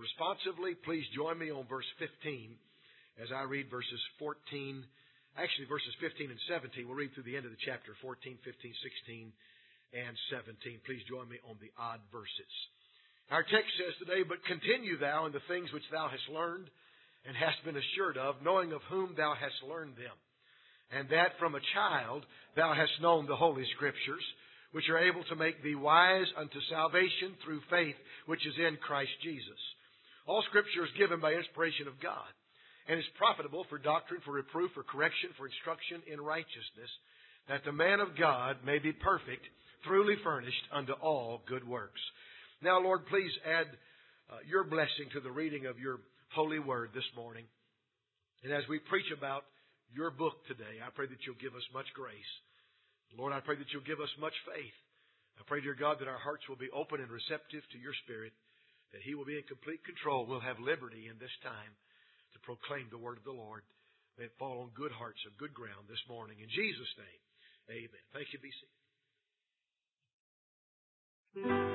responsively, please join me on verse 15 as I read verses 15 and 17. We'll read through the end of the chapter, 14, 15, 16, and 17. Please join me on the odd verses. Our text says today, "But continue thou in the things which thou hast learned and hast been assured of, knowing of whom thou hast learned them, and that from a child thou hast known the Holy Scriptures, which are able to make thee wise unto salvation through faith which is in Christ Jesus. All Scripture is given by inspiration of God, and is profitable for doctrine, for reproof, for correction, for instruction in righteousness, that the man of God may be perfect, truly furnished unto all good works." Now, Lord, please add your blessing to the reading of your holy word this morning. And as we preach about your book today, I pray that you'll give us much grace. Lord, I pray that you'll give us much faith. I pray, dear God, that our hearts will be open and receptive to your Spirit, that He will be in complete control. We'll have liberty in this time to proclaim the word of the Lord. May it fall on good hearts and good ground this morning. In Jesus' name, amen. Thank you. Be seated.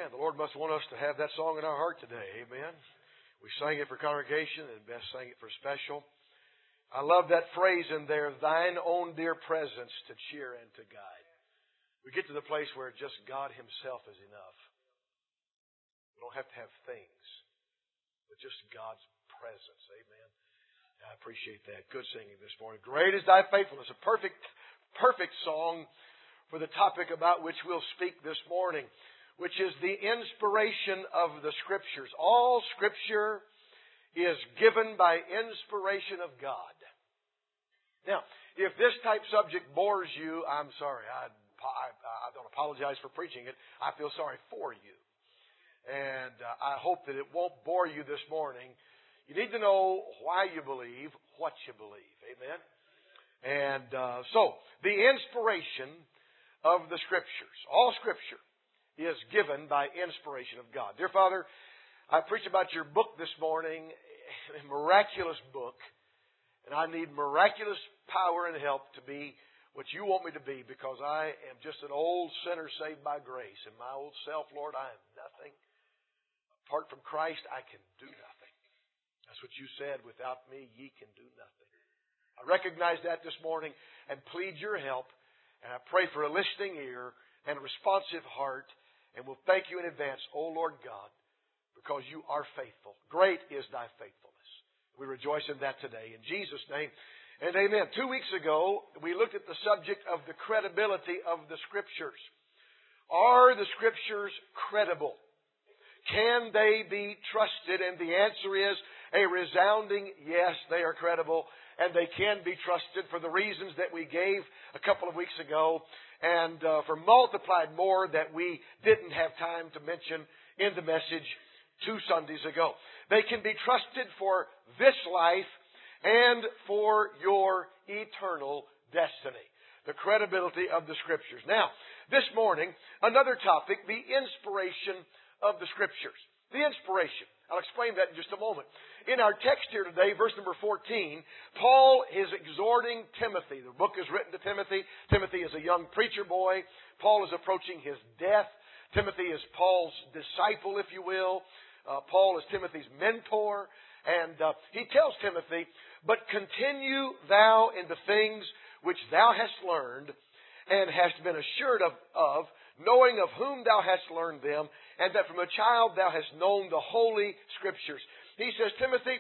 Amen. The Lord must want us to have that song in our heart today. Amen. We sang it for congregation and best sang it for special. I love that phrase in there, thine own dear presence to cheer and to guide. We get to the place where just God Himself is enough. We don't have to have things, but just God's presence. Amen. I appreciate that. Good singing this morning. Great is thy faithfulness. A perfect song for the topic about which we'll speak this morning, which is the inspiration of the Scriptures. All Scripture is given by inspiration of God. Now, if this type subject bores you, I'm sorry. I don't apologize for preaching it. I feel sorry for you. And I hope that it won't bore you this morning. You need to know why you believe, what you believe. Amen? And so, the inspiration of the Scriptures. All Scripture is given by inspiration of God. Dear Father, I preach about your book this morning, a miraculous book, and I need miraculous power and help to be what you want me to be, because I am just an old sinner saved by grace. And my old self, Lord, I am nothing. Apart from Christ, I can do nothing. That's what you said, without me, ye can do nothing. I recognize that this morning and plead your help. And I pray for a listening ear and a responsive heart. And we'll thank you in advance, O Lord God, because you are faithful. Great is thy faithfulness. We rejoice in that today. In Jesus' name, and amen. 2 weeks ago, we looked at the subject of the credibility of the Scriptures. Are the Scriptures credible? Can they be trusted? And the answer is a resounding yes, they are credible. And they can be trusted for the reasons that we gave a couple of weeks ago, and for multiplied more that we didn't have time to mention in the message 2 Sundays ago. They can be trusted for this life and for your eternal destiny. The credibility of the Scriptures. Now, this morning, another topic, the inspiration of the Scriptures. The inspiration. I'll explain that in just a moment. In our text here today, verse number 14, Paul is exhorting Timothy. The book is written to Timothy. Timothy is a young preacher boy. Paul is approaching his death. Timothy is Paul's disciple, if you will. Paul is Timothy's mentor. And he tells Timothy, but continue thou in the things which thou hast learned and hast been assured of, knowing of whom thou hast learned them, and that from a child thou hast known the Holy Scriptures. He says, Timothy,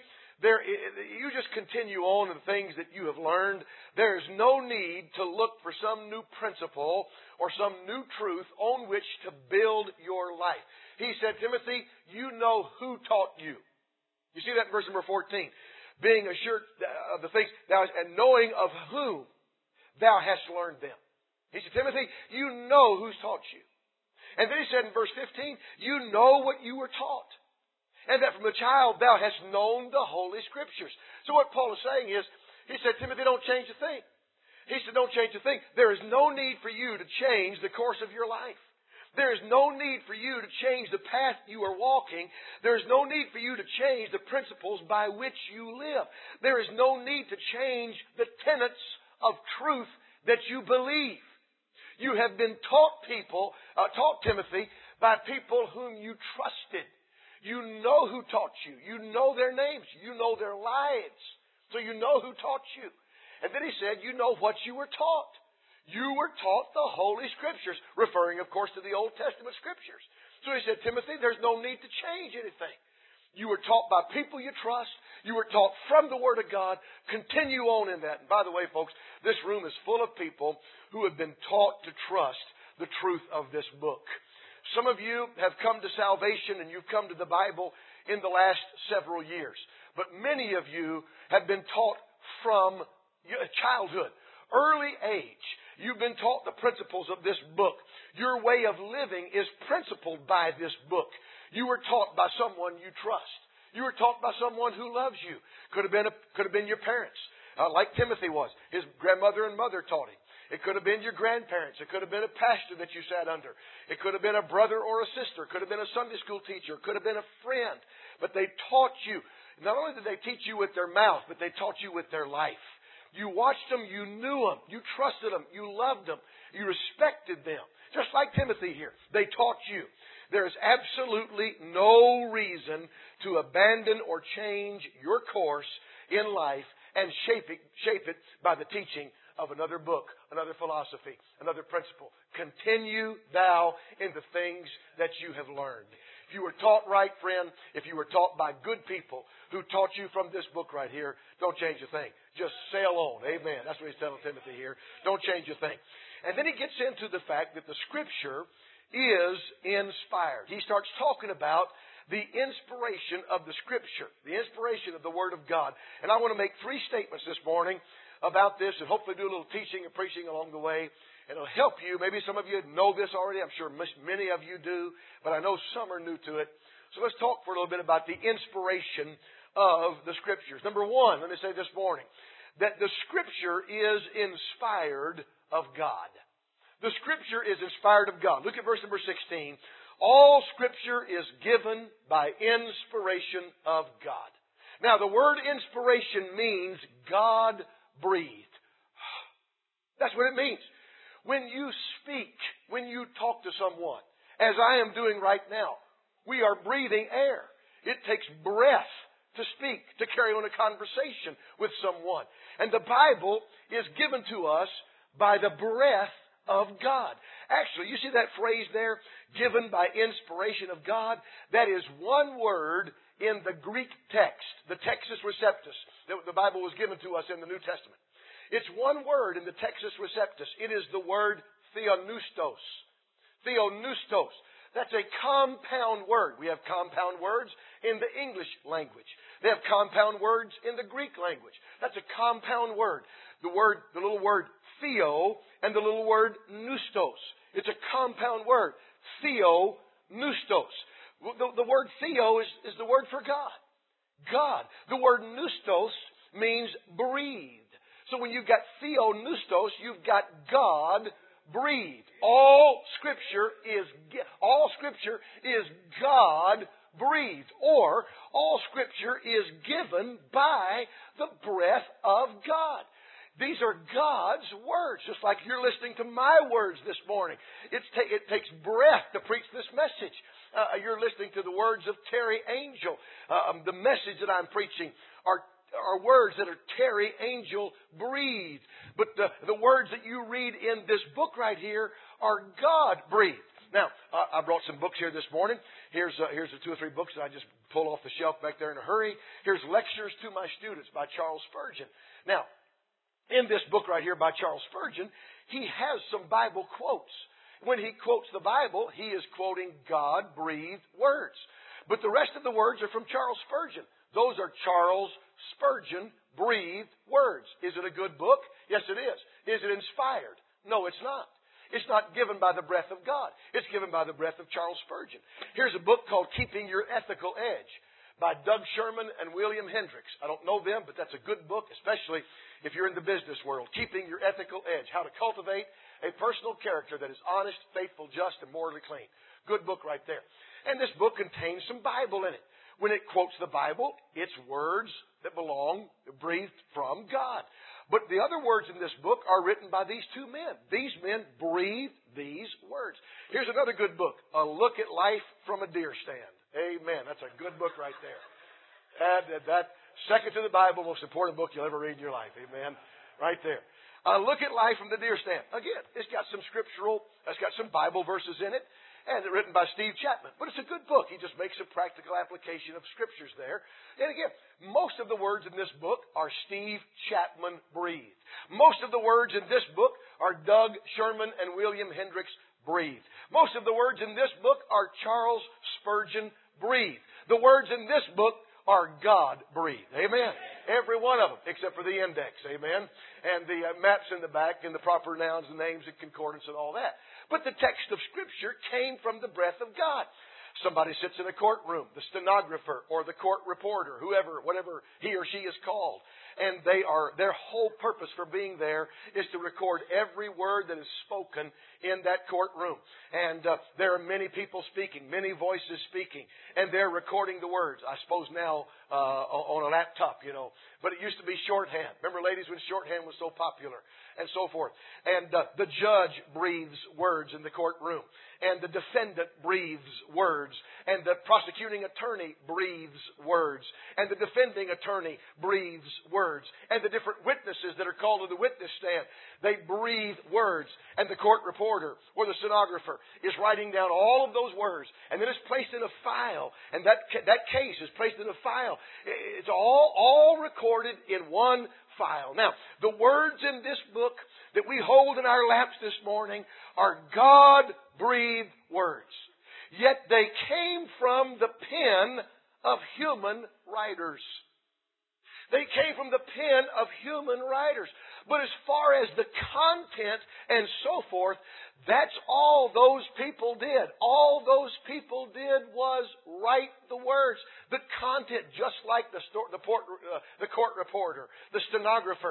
you just continue on in the things that you have learned. There is no need to look for some new principle or some new truth on which to build your life. He said, Timothy, you know who taught you. You see that in verse number 14. Being assured of the things and knowing of whom thou hast learned them. He said, Timothy, you know who's taught you. And then he said in verse 15, you know what you were taught. And that from a child thou hast known the Holy Scriptures. So what Paul is saying is, he said, Timothy, don't change a thing. He said, don't change a thing. There is no need for you to change the course of your life. There is no need for you to change the path you are walking. There is no need for you to change the principles by which you live. There is no need to change the tenets of truth that you believe. You have been taught Timothy, by people whom you trusted. You know who taught you. You know their names. You know their lives. So you know who taught you. And then he said, you know what you were taught. You were taught the Holy Scriptures, referring, of course, to the Old Testament Scriptures. So he said, Timothy, there's no need to change anything. You were taught by people you trust. You were taught from the Word of God. Continue on in that. And by the way, folks, this room is full of people who have been taught to trust the truth of this book. Some of you have come to salvation and you've come to the Bible in the last several years. But many of you have been taught from childhood, early age. You've been taught the principles of this book. Your way of living is principled by this book. You were taught by someone you trust. You were taught by someone who loves you. Could have been your parents, like Timothy was. His grandmother and mother taught him. It could have been your grandparents. It could have been a pastor that you sat under. It could have been a brother or a sister. It could have been a Sunday school teacher. It could have been a friend. But they taught you. Not only did they teach you with their mouth, but they taught you with their life. You watched them. You knew them. You trusted them. You loved them. You respected them. Just like Timothy here. They taught you. There is absolutely no reason to abandon or change your course in life and shape it by the teaching of another book, another philosophy, another principle. Continue thou in the things that you have learned. If you were taught right, friend, if you were taught by good people who taught you from this book right here, don't change a thing. Just sail on. Amen. That's what he's telling Timothy here. Don't change a thing. And then he gets into the fact that the Scripture is inspired. He starts talking about the inspiration of the Scripture, the inspiration of the Word of God. And I want to make 3 statements this morning about this and hopefully do a little teaching and preaching along the way. And it'll help you. Maybe some of you know this already. I'm sure many of you do. But I know some are new to it. So let's talk for a little bit about the inspiration of the Scriptures. Number 1, let me say this morning, that the Scripture is inspired of God. The Scripture is inspired of God. Look at verse number 16. All Scripture is given by inspiration of God. Now, the word inspiration means God-breathed. That's what it means. When you speak, when you talk to someone, as I am doing right now, we are breathing air. It takes breath to speak, to carry on a conversation with someone. And the Bible is given to us by the breath of God. Actually, you see that phrase there, given by inspiration of God? That is one word in the Greek text, the Textus Receptus, that the Bible was given to us in the New Testament. It's one word in the Textus Receptus. It is the word theopneustos. Theopneustos. That's a compound word. We have compound words in the English language. They have compound words in the Greek language. That's a compound word. The little word theo and the little word pneustos. It's a compound word. Theopneustos. The word theo is the word for God. God. The word pneustos means breathed. So when you've got theopneustos, you've got God breathed. All Scripture is God breathed, or all Scripture is given by the breath of God. These are God's words, just like you're listening to my words this morning. It takes breath to preach this message. You're listening to the words of Terry Angel. The message that I'm preaching are words that are Terry Angel breathed. But the words that you read in this book right here are God breathed. Now, I brought some books here this morning. Here's the 2 or 3 books that I just pulled off the shelf back there in a hurry. Here's Lectures to My Students by Charles Spurgeon. Now, in this book right here by Charles Spurgeon, he has some Bible quotes. When he quotes the Bible, he is quoting God-breathed words. But the rest of the words are from Charles Spurgeon. Those are Charles Spurgeon-breathed words. Is it a good book? Yes, it is. Is it inspired? No, it's not. It's not given by the breath of God. It's given by the breath of Charles Spurgeon. Here's a book called Keeping Your Ethical Edge by Doug Sherman and William Hendricks. I don't know them, but that's a good book, especially if you're in the business world. Keeping Your Ethical Edge. How to cultivate a personal character that is honest, faithful, just, and morally clean. Good book right there. And this book contains some Bible in it. When it quotes the Bible, it's words that belong, breathed from God. But the other words in this book are written by these 2 men. These men breathe these words. Here's another good book, A Look at Life from a Deer Stand. Amen. That's a good book right there. That second to the Bible, most important book you'll ever read in your life. Amen. Right there. A Look at Life from the Deer Stand. Again, it's got some it's got some Bible verses in it. And it's written by Steve Chapman. But it's a good book. He just makes a practical application of Scriptures there. And again, most of the words in this book are Steve Chapman breathed. Most of the words in this book are Doug Sherman and William Hendricks breathed. Most of the words in this book are Charles Spurgeon breathed. The words in this book are God breathed. Amen. Every one of them, except for the index. Amen. And the maps in the back and the proper nouns and names and concordance and all that. But the text of Scripture came from the breath of God. Somebody sits in a courtroom, the stenographer or the court reporter, whatever he or she is called. And their whole purpose for being there is to record every word that is spoken in that courtroom. And there are many people speaking, many voices speaking, and they're recording the words. I suppose now on a laptop, But it used to be shorthand. Remember, ladies, when shorthand was so popular? and so forth. And the judge breathes words in the courtroom. And the defendant breathes words. And the prosecuting attorney breathes words. And the defending attorney breathes words. And the different witnesses that are called to the witness stand, they breathe words. And the court reporter or the stenographer is writing down all of those words. And then it's placed in a file. And that case is placed in a file. It's all recorded in one file. Now, the words in this book that we hold in our laps this morning are God-breathed words. Yet they came from the pen of human writers. They came from the pen of human writers. But as far as the content and so forth, that's all those people did. All those people did was write the words. The content, just like the court reporter, the stenographer.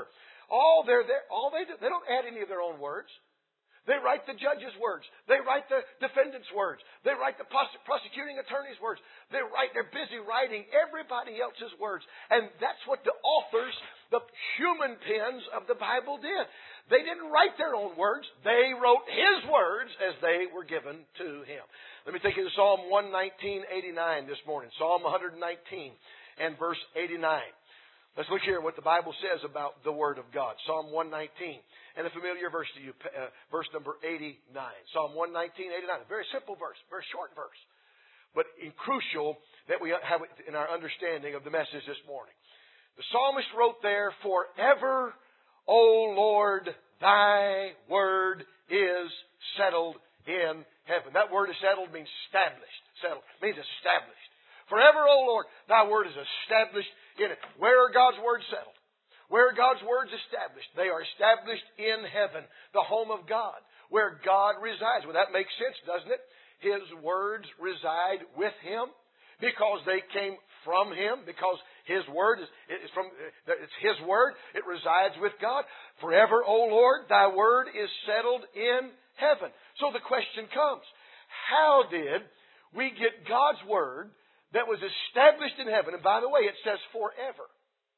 They don't add any of their own words. They write the judge's words. They write the defendant's words. They write the prosecuting attorney's words. They're busy writing everybody else's words. And that's what the authors, the human pens of the Bible did. They didn't write their own words. They wrote His words as they were given to Him. Let me take you to Psalm 119:89 this morning. Psalm 119 and verse 89. Let's look here at what the Bible says about the Word of God. Psalm 119. And a familiar verse to you, verse number 89. Psalm 119:89. A very simple verse, very short verse. But crucial that we have in our understanding of the message this morning. The psalmist wrote there, "Forever, O Lord, Thy Word is settled in heaven." That word is settled means established. Settled means established. Forever, O Lord, Thy Word is established in it. Where are God's words settled? Where are God's words established? They are established in heaven, the home of God, where God resides. Well, that makes sense, doesn't it? His words reside with Him because they came from Him, because His word it's His word. It resides with God. Forever, O Lord, Thy Word is settled in heaven. So the question comes, how did we get God's Word that was established in heaven? And by the way, it says forever.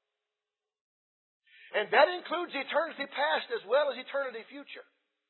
And that includes eternity past as well as eternity future.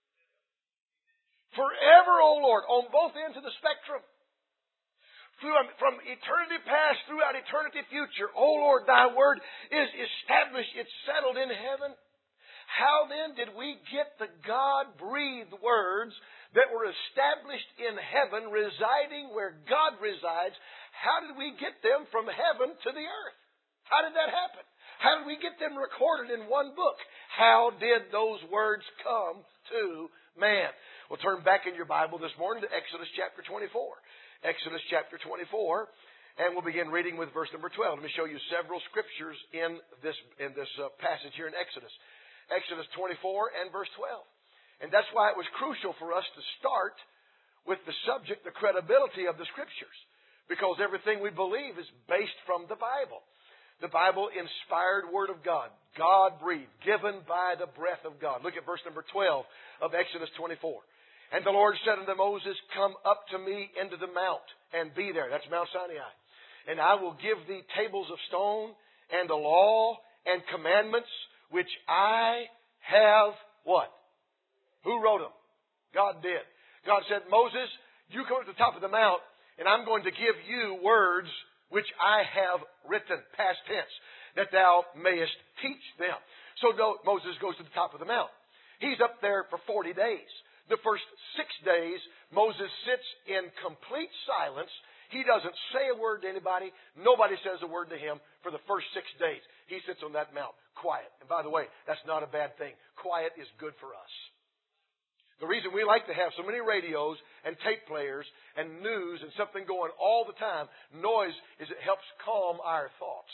Forever, O Lord, on both ends of the spectrum. From eternity past throughout eternity future, O Lord, Thy Word is established. It's settled in heaven. How then did we get the God-breathed words that were established in heaven, residing where God resides? How did we get them from heaven to the earth? How did that happen? How did we get them recorded in one book? How did those words come to man? We'll turn back in your Bible this morning to Exodus chapter 24. Exodus chapter 24, and we'll begin reading with verse number 12. Let me show you several scriptures in this passage here in Exodus. Exodus 24 and verse 12. And that's why it was crucial for us to start with the subject, the credibility of the scriptures. Because everything we believe is based from the Bible. The Bible, inspired Word of God. God-breathed, given by the breath of God. Look at verse number 12 of Exodus 24. And the Lord said unto Moses, "Come up to me into the mount, and be there." That's Mount Sinai. "And I will give thee tables of stone, and a law, and commandments, which I have" what? Who wrote them? God did. God said, "Moses, you come to the top of the mount, and I'm going to give you words which I have written," past tense, "that thou mayest teach them." So Moses goes to the top of the mount. He's up there for 40 days. The first 6 days, Moses sits in complete silence. He doesn't say a word to anybody. Nobody says a word to him for the first 6 days. He sits on that mount, quiet. And by the way, that's not a bad thing. Quiet is good for us. The reason we like to have so many radios and tape players and news and something going all the time, noise, is it helps calm our thoughts.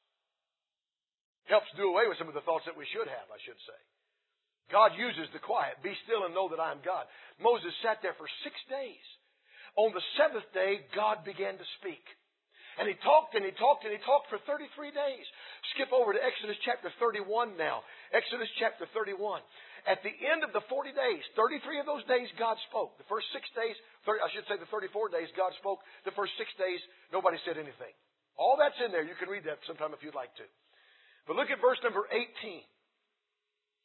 Helps do away with some of the thoughts that we should have, I should say. God uses the quiet. Be still and know that I am God. Moses sat there for 6 days. On the 7th day, God began to speak. And He talked and He talked and He talked for 33 days. Skip over to Exodus chapter 31 now. Exodus chapter 31. At the end of the 40 days, 33 of those days, God spoke. The first 6 days, the 34 days, God spoke. The first 6 days, nobody said anything. All that's in there. You can read that sometime if you'd like to. But look at verse number 18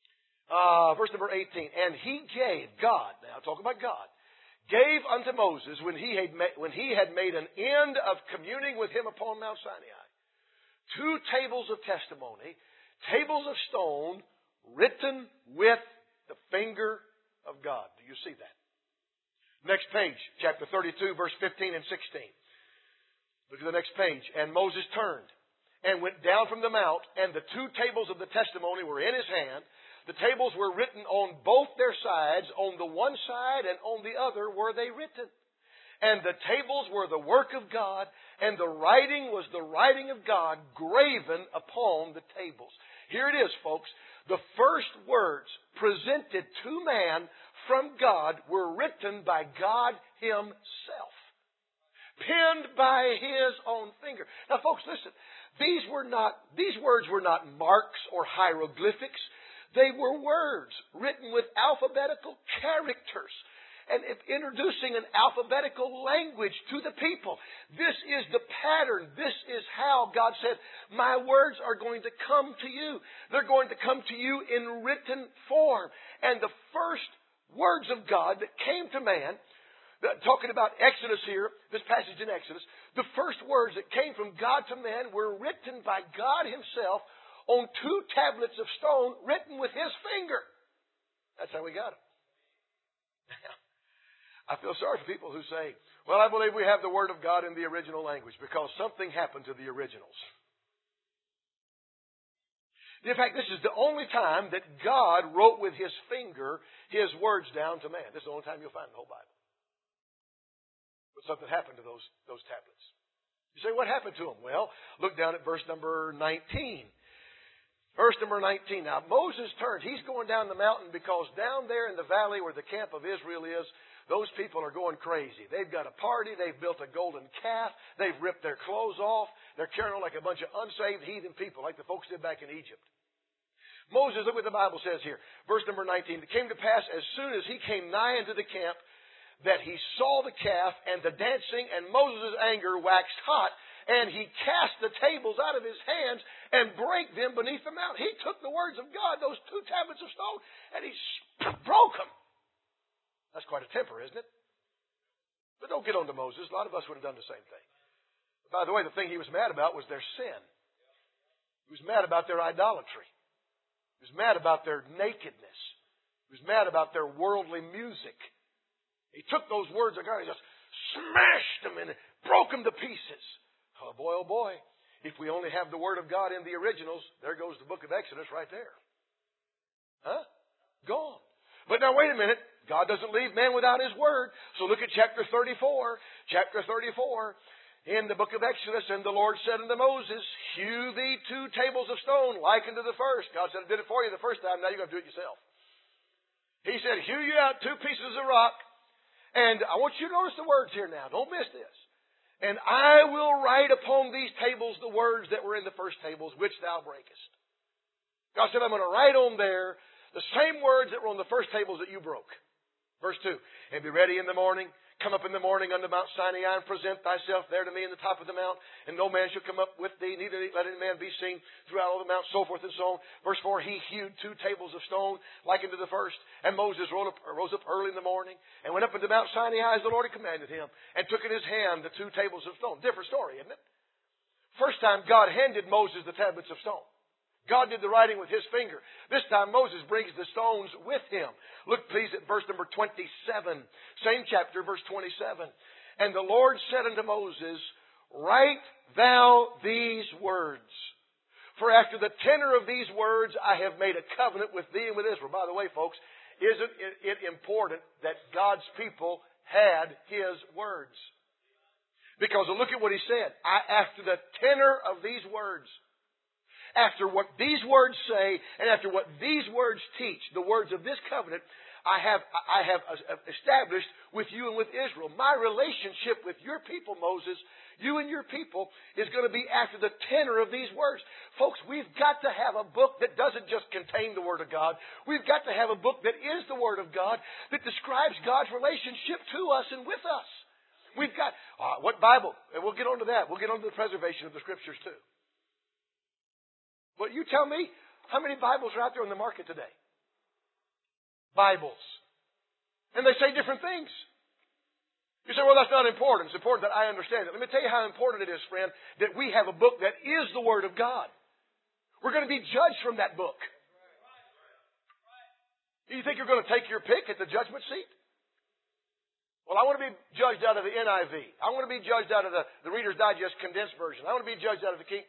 Verse number 18. And He gave, God, now talking about God, gave unto Moses when he had made an end of communing with him upon Mount Sinai, 2 tables of testimony, tables of stone, written with the finger of God. Do you see that? Next page, chapter 32, verse 15 and 16. Look at the next page. And Moses turned and went down from the mount, and the 2 tables of the testimony were in his hand. The tables were written on both their sides. On the one side and on the other were they written. And the tables were the work of God, and the writing was the writing of God graven upon the tables. Here it is, folks. The first words presented to man from God were written by God Himself, penned by His own finger. Now, folks, listen. These words were not marks or hieroglyphics. They were words written with alphabetical characters and introducing an alphabetical language to the people. This is the pattern. This is how God said, my words are going to come to you. They're going to come to you in written form. And the first words of God that came to man, talking about Exodus here, this passage in Exodus, the first words that came from God to man were written by God Himself on 2 tablets of stone written with His finger. That's how we got them. I feel sorry for people who say, well, I believe we have the Word of God in the original language because something happened to the originals. In fact, this is the only time that God wrote with His finger His words down to man. This is the only time you'll find in the whole Bible. But something happened to those tablets. You say, what happened to them? Well, look down at verse number 19. Verse number 19. Now, Moses turned. He's going down the mountain because down there in the valley where the camp of Israel is, those people are going crazy. They've got a party. They've built a golden calf. They've ripped their clothes off. They're carrying on like a bunch of unsaved heathen people, like the folks did back in Egypt. Moses, look what the Bible says here. Verse number 19. It came to pass as soon as he came nigh unto the camp that he saw the calf and the dancing, and Moses' anger waxed hot, and he cast the tables out of his hands and brake them beneath the mount. He took the words of God, those 2 tablets of stone, and he broke them. That's quite a temper, isn't it? But don't get on to Moses. A lot of us would have done the same thing. By the way, the thing he was mad about was their sin. He was mad about their idolatry. He was mad about their nakedness. He was mad about their worldly music. He took those words of God and just smashed them and broke them to pieces. Oh boy. If we only have the Word of God in the originals, there goes the book of Exodus right there. Huh? Gone. But now wait a minute. God doesn't leave man without His Word. So look at chapter 34. Chapter 34 in the book of Exodus. And the Lord said unto Moses, hew thee 2 tables of stone like unto the first. God said, I did it for you the first time. Now you're going to do it yourself. He said, hew you out 2 pieces of rock. And I want you to notice the words here now. Don't miss this. And I will write upon these tables the words that were in the first tables, which thou breakest. God said, I'm going to write on there the same words that were on the first tables that you broke. Verse 2. And be ready in the morning. Come up in the morning unto Mount Sinai and present thyself there to me in the top of the mount. And no man shall come up with thee, neither let any man be seen throughout all the mount, so forth and so on. Verse 4. He hewed 2 tables of stone like unto the first. And Moses rose up early in the morning and went up into Mount Sinai as the Lord had commanded him. And took in his hand the 2 tables of stone. Different story, isn't it? First time God handed Moses the tablets of stone. God did the writing with His finger. This time Moses brings the stones with him. Look please at verse number 27. Same chapter, verse 27. And the Lord said unto Moses, write thou these words. For after the tenor of these words I have made a covenant with thee and with Israel. By the way, folks, isn't it important that God's people had His words? Because look at what He said. After the tenor of these words, after what these words say, and after what these words teach, the words of this covenant, I have established with you and with Israel. My relationship with your people, Moses, you and your people, is going to be after the tenor of these words. Folks, we've got to have a book that doesn't just contain the Word of God. We've got to have a book that is the Word of God, that describes God's relationship to us and with us. We've got, what Bible? And we'll get on to that. We'll get on to the preservation of the Scriptures too. But you tell me, how many Bibles are out there on the market today? Bibles. And they say different things. You say, well, that's not important. It's important that I understand it. Let me tell you how important it is, friend, that we have a book that is the Word of God. We're going to be judged from that book. You think you're going to take your pick at the judgment seat? Well, I want to be judged out of the NIV. I want to be judged out of the Reader's Digest condensed version. I want to be judged out of the King.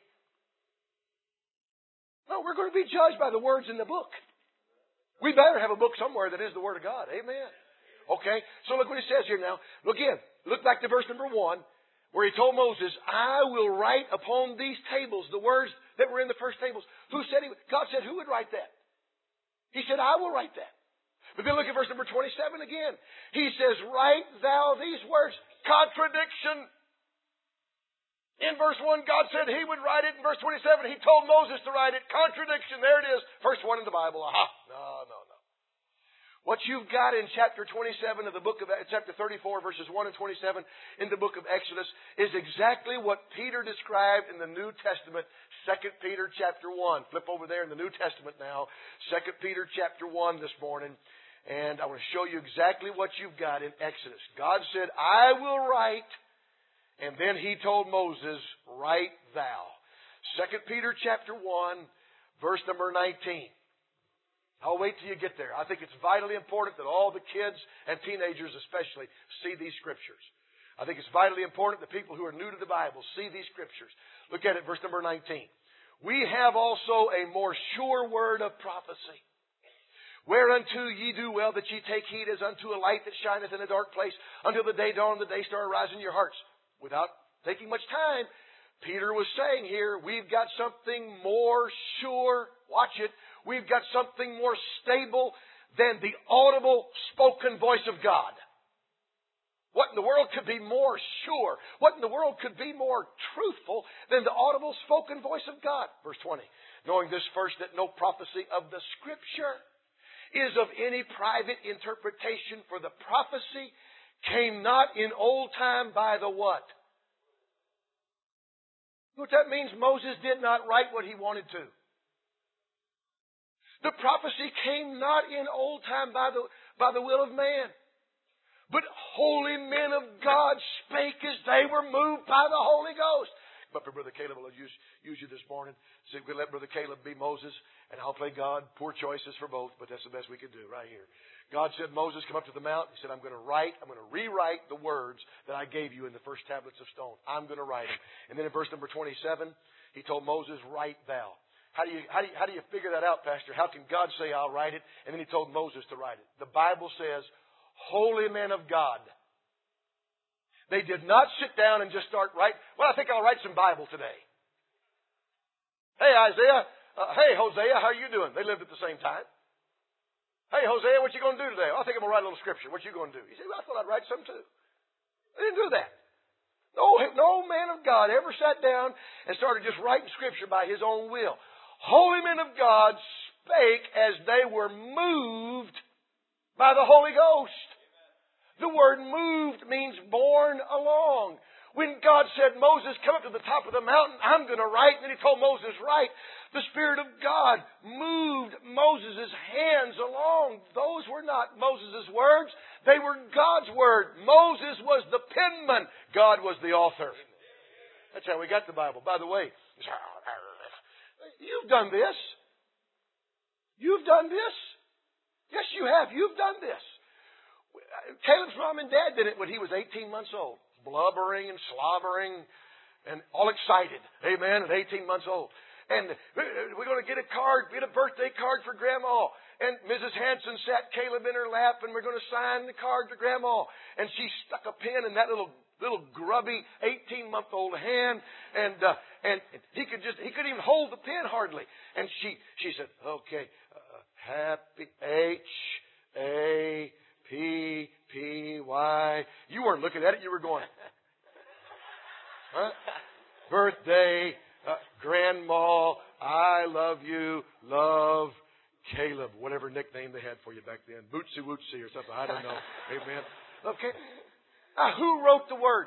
No, we're going to be judged by the words in the book. We better have a book somewhere that is the Word of God. Amen. Okay, so look what he says here now. Look back to verse number 1, where he told Moses, I will write upon these tables the words that were in the first tables. God said, who would write that? He said, I will write that. But then look at verse number 27 again. He says, write thou these words. Contradiction. In verse 1, God said He would write it. In verse 27, He told Moses to write it. Contradiction. There it is. First one in the Bible. Aha. No. What you've got in chapter 27 of the book of, chapter 34, verses 1 and 27 in the book of Exodus is exactly what Peter described in the New Testament, 2 Peter chapter 1. Flip over there in the New Testament now, 2 Peter chapter 1 this morning. And I want to show you exactly what you've got in Exodus. God said, I will write. And then He told Moses, write thou. 2 Peter chapter 1, verse number 19. I'll wait till you get there. I think it's vitally important that all the kids and teenagers especially see these Scriptures. I think it's vitally important that people who are new to the Bible see these Scriptures. Look at it, verse number 19. We have also a more sure word of prophecy, whereunto ye do well that ye take heed as unto a light that shineth in a dark place until the day dawn and the day star arise in your hearts. Without taking much time, Peter was saying here, we've got something more sure. Watch it. We've got something more stable than the audible spoken voice of God. What in the world could be more sure? What in the world could be more truthful than the audible spoken voice of God? Verse 20. Knowing this first, that no prophecy of the Scripture is of any private interpretation, for the prophecy came not in old time by the what? What that means, Moses did not write what he wanted to. The prophecy came not in old time by the will of man, but holy men of God spake as they were moved by the Holy Ghost. But for Brother Caleb, I'll use you this morning. So we let Brother Caleb be Moses, and I'll play God. Poor choices for both, but that's the best we could do right here. God said, Moses, come up to the mount. He said, I'm going to rewrite the words that I gave you in the first tablets of stone. I'm going to write them. And then in verse number 27, He told Moses, write thou. How do you figure that out, Pastor? How can God say, I'll write it? And then He told Moses to write it. The Bible says, holy men of God. They did not sit down and just start writing. Well, I think I'll write some Bible today. Hey, Isaiah. Hey, Hosea, how are you doing? They lived at the same time. Hey, Hosea, what you going to do today? I think I'm going to write a little scripture. What you going to do? He said, well, I thought I'd write some too. They didn't do that. No man of God ever sat down and started just writing scripture by his own will. Holy men of God spake as they were moved by the Holy Ghost. The word moved means borne along. When God said, Moses, come up to the top of the mountain, I'm going to write. And then He told Moses, write. The Spirit of God moved Moses' hands along. Those were not Moses' words. They were God's word. Moses was the penman. God was the author. That's how we got the Bible. By the way, you've done this. You've done this. Yes, you have. You've done this. Caleb's mom and dad did it when he was 18 months old. Blubbering and slobbering and all excited. Amen. At 18 months old. And we're going to get a birthday card for Grandma. And Mrs. Hanson sat Caleb in her lap, and we're going to sign the card to Grandma. And she stuck a pen in that little grubby 18-month-old hand, and he couldn't even hold the pen hardly. And she said, "Okay, happy HAPPY." You weren't looking at it; you were going, huh? Birthday, Grandma, I love you, love Caleb, whatever nickname they had for you back then, Bootsy Wootsy or something. I don't know. Amen. Okay. Now, who wrote the words?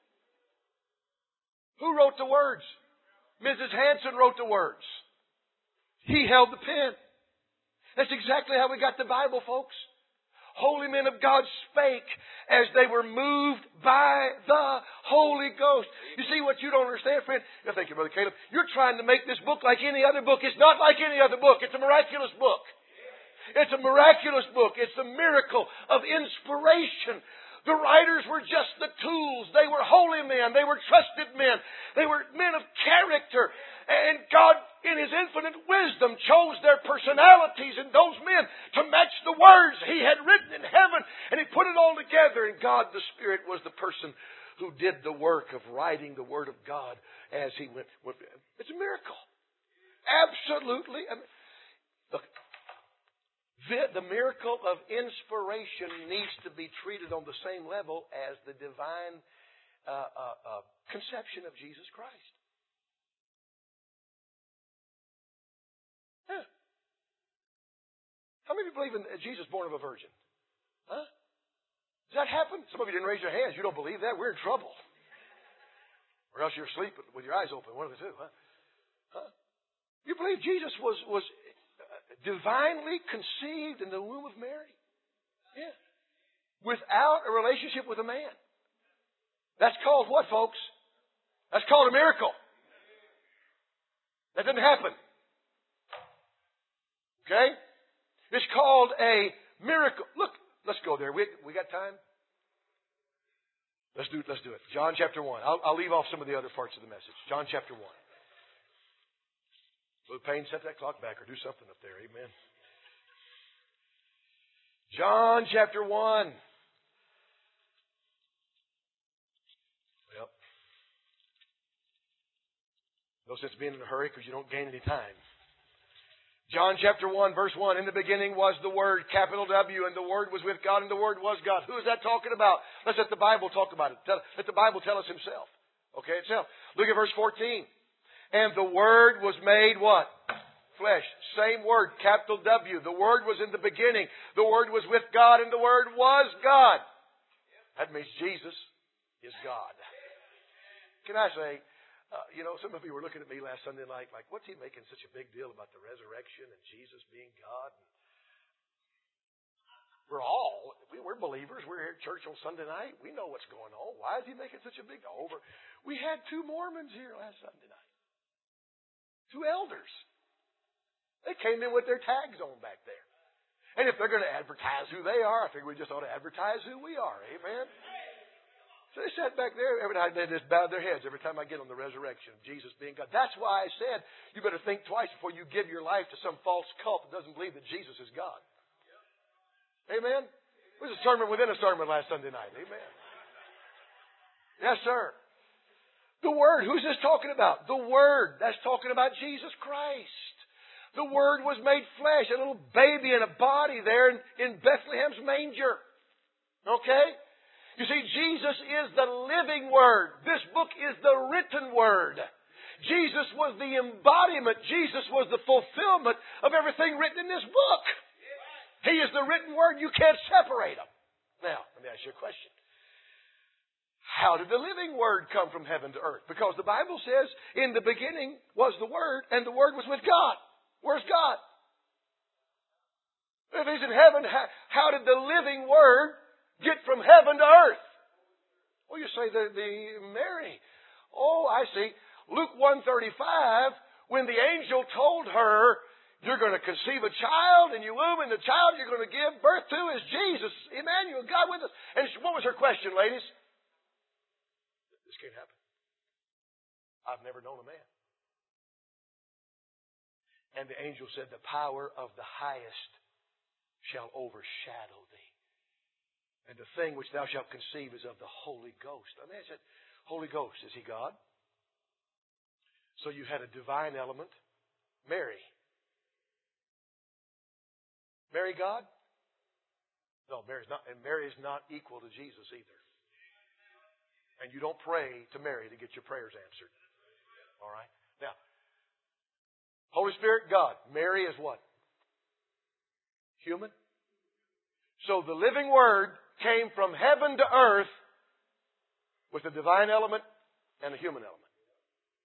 Who wrote the words? Mrs. Hanson wrote the words. He held the pen. That's exactly how we got the Bible, folks. Holy men of God spake as they were moved by the Holy Ghost. You see what you don't understand, friend? Thank you, Brother Caleb. You're trying to make this book like any other book. It's not like any other book. It's a miraculous book. It's a miraculous book. It's a miracle of inspiration. The writers were just the tools. They were holy men. They were trusted men. They were men of character. And God, in His infinite wisdom, chose their personalities in those men to match the words He had written in heaven. And He put it all together. And God, the Spirit, was the person who did the work of writing the Word of God as He went. It's a miracle. Absolutely. Look, the miracle of inspiration needs to be treated on the same level as the divine conception of Jesus Christ. Yeah. How many of you believe in Jesus born of a virgin? Huh? Does that happen? Some of you didn't raise your hands. You don't believe that? We're in trouble. Or else you're asleep with your eyes open. One of the two. Huh? You believe Jesus was divinely conceived in the womb of Mary? Yeah. Without a relationship with a man. That's called what, folks? That's called a miracle. That didn't happen. Okay? It's called a miracle. Look, let's go there. We got time? Let's do it. John chapter 1. I'll leave off some of the other parts of the message. John chapter 1. Brother Payne, set that clock back or do something up there. Amen. John chapter 1. Well, no sense being in a hurry because you don't gain any time. John chapter 1, verse 1. In the beginning was the Word, capital W, and the Word was with God, and the Word was God. Who is that talking about? Let's let the Bible talk about it. Let the Bible tell us Himself. Okay, itself. Look at verse 14. And the Word was made what? Flesh. Same word, capital W. The Word was in the beginning. The Word was with God, and the Word was God. That means Jesus is God. Can I say, some of you were looking at me last Sunday night like, what's he making such a big deal about the resurrection and Jesus being God? We're believers. We're here at church on Sunday night. We know what's going on. Why is he making such a big deal? We had 2 Mormons here last Sunday night. 2 elders. They came in with their tags on back there. And if they're going to advertise who they are, I figure we just ought to advertise who we are. Amen? So they sat back there. Every night they just bowed their heads every time I get on the resurrection of Jesus being God. That's why I said you better think twice before you give your life to some false cult that doesn't believe that Jesus is God. Amen? It was a sermon within a sermon last Sunday night. Amen. Yes, sir. The Word. Who's this talking about? The Word. That's talking about Jesus Christ. The Word was made flesh. A little baby in a body there in Bethlehem's manger. Okay? You see, Jesus is the living Word. This book is the written Word. Jesus was the embodiment. Jesus was the fulfillment of everything written in this book. He is the written Word. You can't separate them. Now, let me ask you a question. How did the living Word come from heaven to earth? Because the Bible says, in the beginning was the Word, and the Word was with God. Where's God? If He's in heaven, how did the living Word get from heaven to earth? Well, you say the Mary. Oh, I see. Luke 1:35, when the angel told her, you're going to conceive a child in your womb, and the child you're going to give birth to is Jesus, Emmanuel, God with us. And what was her question, ladies? This can't happen. I've never known a man. And the angel said, the power of the highest shall overshadow thee. And the thing which thou shalt conceive is of the Holy Ghost. I mean, I said, Holy Ghost, is He God? So you had a divine element. Mary. Mary God? No, Mary's not. And Mary is not equal to Jesus either. And you don't pray to Mary to get your prayers answered. All right? Now, Holy Spirit, God. Mary is what? Human. So the living Word came from heaven to earth with a divine element and a human element.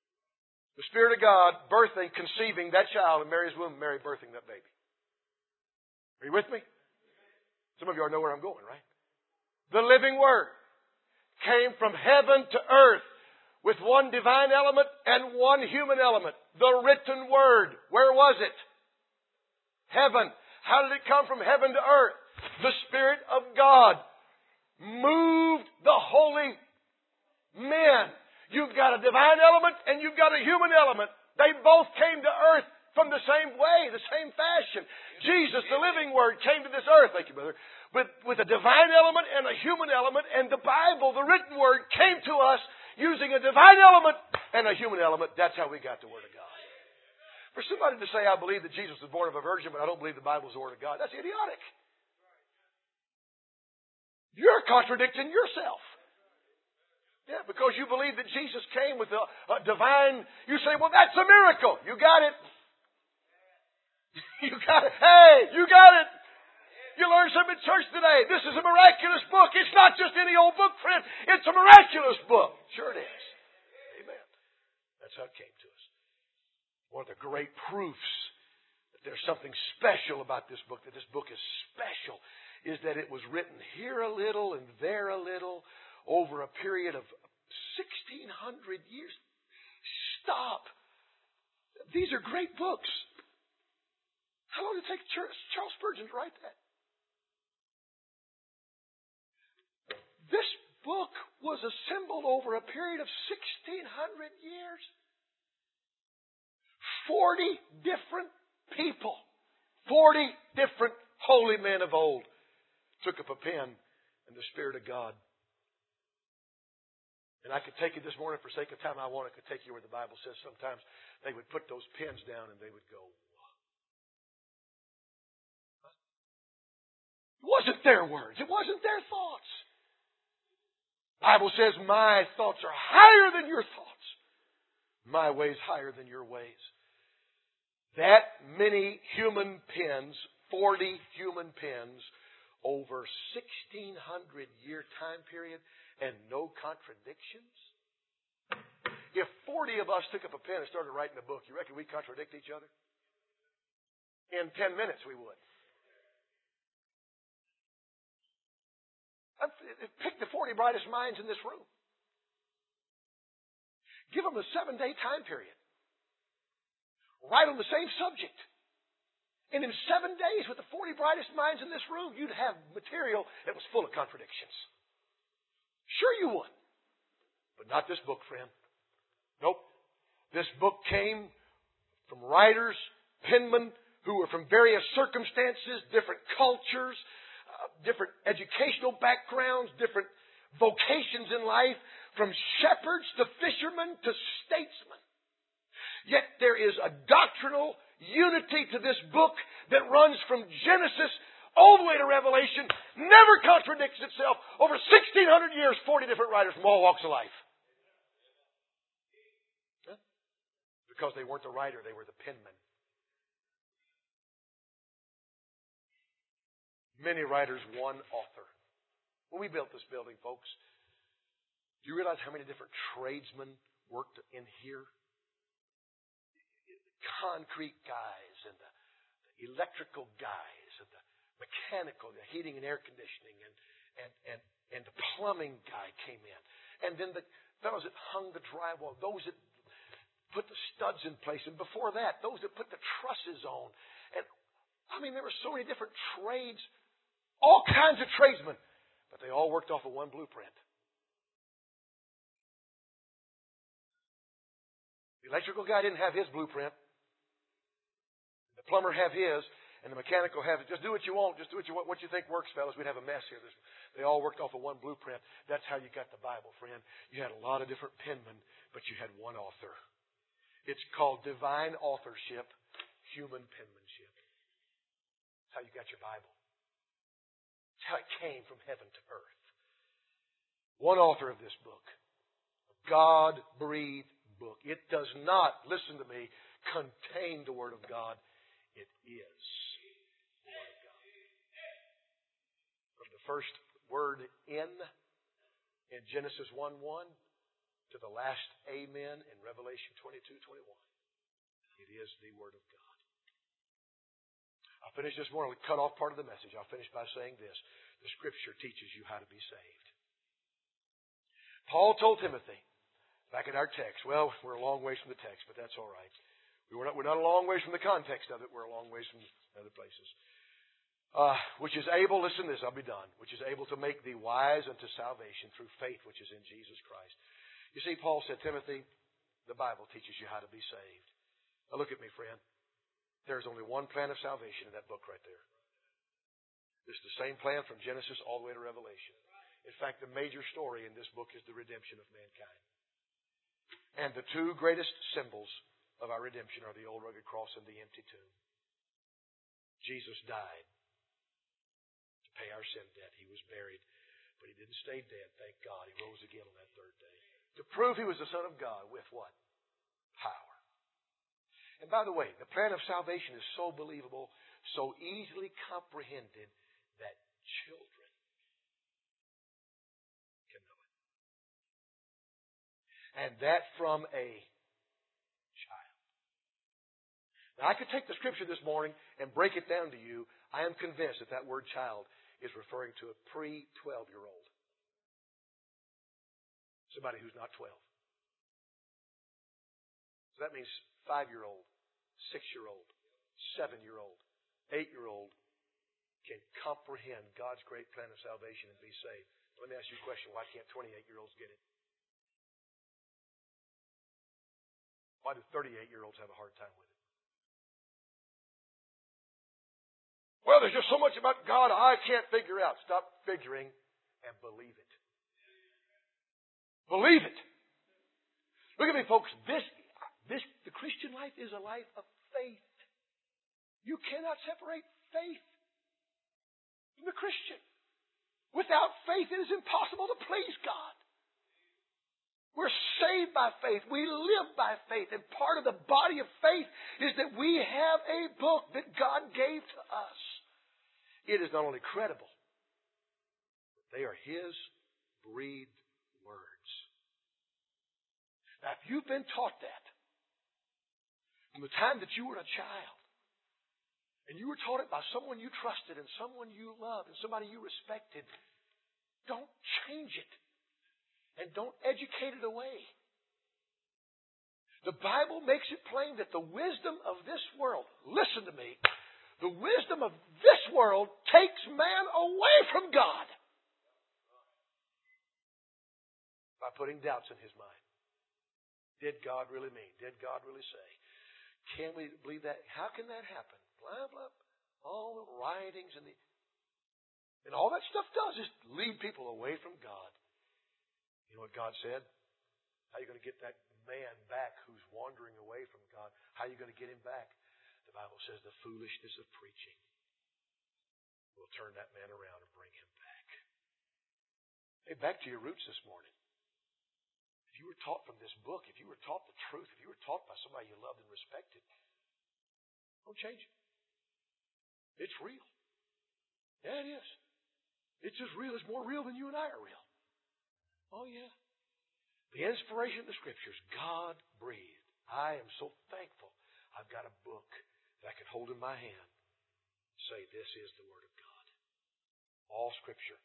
The Spirit of God birthing, conceiving that child in Mary's womb, Mary birthing that baby. Are you with me? Some of you already know where I'm going, right? The living Word came from heaven to earth with one divine element and one human element. The written Word. Where was it? Heaven. How did it come from heaven to earth? The Spirit of God moved the holy men. You've got a divine element and you've got a human element. They both came to earth from the same way, the same fashion. Jesus, the living Word, came to this earth, thank you, brother, with a divine element and a human element, and the Bible, the written Word, came to us using a divine element and a human element. That's how we got the Word of God. For somebody to say, I believe that Jesus was born of a virgin, but I don't believe the Bible is the Word of God, that's idiotic. You're contradicting yourself. Yeah, because you believe that Jesus came with a divine... You say, well, that's a miracle. You got it. You got it. Hey, you got it. You learned something in church today. This is a miraculous book. It's not just any old book, friend. It's a miraculous book. Sure it is. Amen. That's how it came to us. One of the great proofs that there's something special about this book, that this book is special, is that it was written here a little and there a little over a period of 1,600 years. Stop. These are great books. How long did it take Charles Spurgeon to write that? This book was assembled over a period of 1,600 years. 40 different people, 40 different holy men of old took up a pen in the Spirit of God. And I could take you this morning for sake of time. I could take you where the Bible says sometimes they would put those pens down and they would go. It wasn't their words. It wasn't their thoughts. The Bible says, my thoughts are higher than your thoughts. My ways higher than your ways. That many human pens, 40 human pens, over 1,600 year time period, and no contradictions? If 40 of us took up a pen and started writing a book, you reckon we'd contradict each other? In 10 minutes we would. Pick the 40 brightest minds in this room. Give them a 7-day time period. Write on the same subject. And in 7 days, with the 40 brightest minds in this room, you'd have material that was full of contradictions. Sure you would. But not this book, friend. Nope. This book came from writers, penmen, who were from various circumstances, different cultures, different educational backgrounds, different vocations in life, from shepherds to fishermen to statesmen. Yet there is a doctrinal unity to this book that runs from Genesis all the way to Revelation, never contradicts itself. Over 1,600 years, 40 different writers from all walks of life. Huh? Because they weren't the writer, they were the penman. Many writers, one author. When we built this building, folks, do you realize how many different tradesmen worked in here? Concrete guys and the electrical guys and the mechanical, the heating and air conditioning and the plumbing guy came in. And then the fellows that hung the drywall, those that put the studs in place. And before that, those that put the trusses on. And I mean, there were so many different trades, all kinds of tradesmen. But they all worked off of one blueprint. The electrical guy didn't have his blueprint. The plumber have his, and the mechanical have it. Just do what you want. Just do what you think works, fellas. We'd have a mess here. They all worked off of one blueprint. That's how you got the Bible, friend. You had a lot of different penmen, but you had one author. It's called divine authorship, human penmanship. That's how you got your Bible. It's how it came from heaven to earth. One author of this book. A God-breathed book. It does not, listen to me, contain the Word of God. It is the Word of God. From the first word in Genesis 1:1 to the last amen in Revelation 22:21. It is the Word of God. I'll finish this morning. I'll cut off part of the message. I'll finish by saying this. The Scripture teaches you how to be saved. Paul told Timothy, back in our text, well, we're a long ways from the text, but that's all right. We're not a long ways from the context of it. We're a long ways from other places. Which is able, listen to this, I'll be done, which is able to make thee wise unto salvation through faith which is in Jesus Christ. You see, Paul said, Timothy, the Bible teaches you how to be saved. Now look at me, friend. There's only one plan of salvation in that book right there. It's the same plan from Genesis all the way to Revelation. In fact, the major story in this book is the redemption of mankind. And the two greatest symbols of our redemption are the old rugged cross and the empty tomb. Jesus died to pay our sin debt. He was buried, but He didn't stay dead, thank God. He rose again on that third day. To prove He was the Son of God with what? Power. And by the way, the plan of salvation is so believable, so easily comprehended, that children can know it. And that from a child. Now, I could take the Scripture this morning and break it down to you. I am convinced that that word child is referring to a pre-12-year-old. Somebody who's not 12. So that means 5-year-old, 6-year-old, 7-year-old, 8-year-old can comprehend God's great plan of salvation and be saved. Let me ask you a question. Why can't 28-year-olds get it? Why do 38-year-olds have a hard time with it? Well, there's just so much about God I can't figure out. Stop figuring and believe it. Believe it. Look at me, folks. The Christian life is a life of faith. You cannot separate faith from the Christian. Without faith, it is impossible to please God. We're saved by faith. We live by faith. And part of the body of faith is that we have a book that God gave to us. It is not only credible, but they are His breathed words. Now, if you've been taught that from the time that you were a child, and you were taught it by someone you trusted and someone you loved and somebody you respected, don't change it. And don't educate it away. The Bible makes it plain that the wisdom of this world, listen to me, the wisdom of this world takes man away from God by putting doubts in his mind. Did God really mean? Did God really say? Can we believe that? How can that happen? Blah, blah. All the writings and all that stuff does is lead people away from God. You know what God said? How are you going to get that man back who's wandering away from God? How are you going to get him back? The Bible says the foolishness of preaching will turn that man around and bring him back. Hey, back to your roots this morning. If you were taught from this book, if you were taught the truth, if you were taught by somebody you loved and respected, don't change it. It's real. Yeah, it is. It's as real. It's more real than you and I are real. Oh, yeah. The inspiration of the Scriptures, God breathed. I am so thankful I've got a book that I can hold in my hand and say, this is the Word of God. All Scripture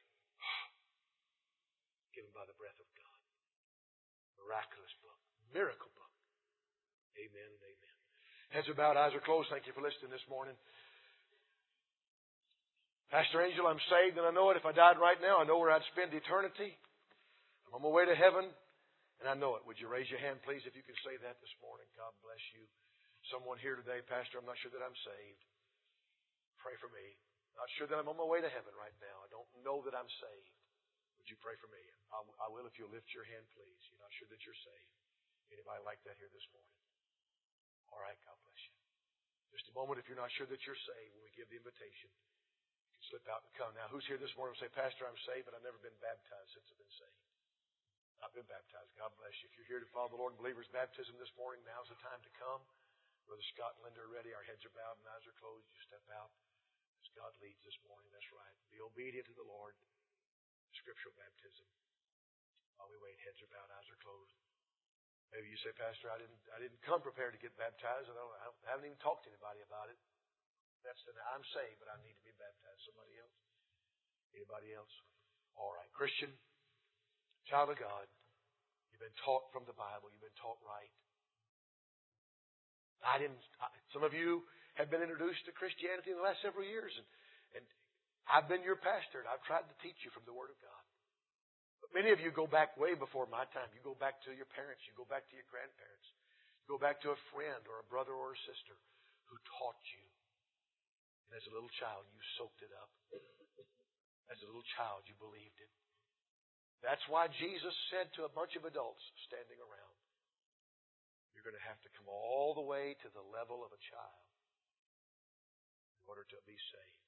given by the breath of God. Miraculous book. Miracle book. Amen and amen. Heads are bowed, eyes are closed. Thank you for listening this morning. Pastor Angel, I'm saved and I know it. If I died right now, I know where I'd spend eternity. I'm on my way to heaven and I know it. Would you raise your hand, please, if you could say that this morning? God bless you. Someone here today, Pastor, I'm not sure that I'm saved. Pray for me. Not sure that I'm on my way to heaven right now. I don't know that I'm saved. Would you pray for me? I will if you'll lift your hand, please. You're not sure that you're saved. Anybody like that here this morning? All right, God bless you. Just a moment, if you're not sure that you're saved, when we give the invitation, you can slip out and come. Now, who's here this morning and say, Pastor, I'm saved, but I've never been baptized since I've been saved? I've been baptized. God bless you. If you're here to follow the Lord in believer's baptism this morning, now's the time to come. Brother Scott and Linda are ready. Our heads are bowed and eyes are closed. You step out as God leads this morning. That's right. Be obedient to the Lord. Scriptural baptism. While we wait, heads are bowed, eyes are closed. Maybe you say, Pastor, I didn't come prepared to get baptized. I haven't even talked to anybody about it. That's the I'm saved, but I need to be baptized. Somebody else? Anybody else? All right. Christian, child of God, you've been taught from the Bible. You've been taught right. Some of you have been introduced to Christianity in the last several years, and I've been your pastor, and I've tried to teach you from the Word of God. But many of you go back way before my time. You go back to your parents. You go back to your grandparents. You go back to a friend or a brother or a sister who taught you. And as a little child, you soaked it up. As a little child, you believed it. That's why Jesus said to a bunch of adults standing around, you're going to have to come all the way to the level of a child in order to be saved.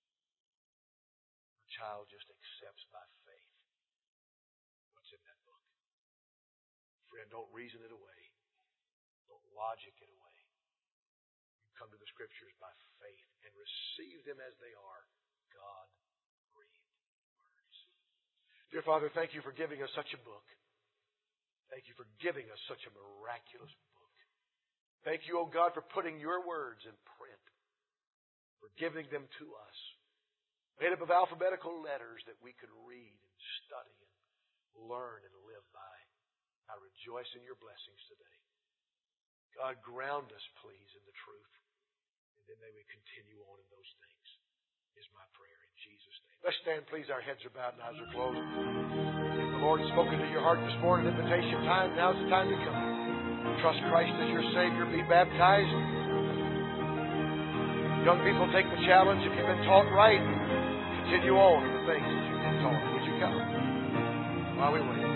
A child just accepts by faith what's in that book. Friend, don't reason it away. Don't logic it away. You come to the Scriptures by faith and receive them as they are. God-breathed words. Dear Father, thank you for giving us such a book. Thank you for giving us such a miraculous book. Thank you, O God, for putting your words in print, for giving them to us, made up of alphabetical letters that we could read and study and learn and live by. I rejoice in your blessings today. God, ground us, please, in the truth, and then may we continue on in those things, is my prayer in Jesus' name. Let's stand, please. Our heads are bowed and eyes are closed. If the Lord has spoken to your heart this morning, invitation time, now's the time to come. Trust Christ as your Savior. Be baptized. Young people, take the challenge. If you've been taught right, continue on in the things that you've been taught. Would you come while we wait?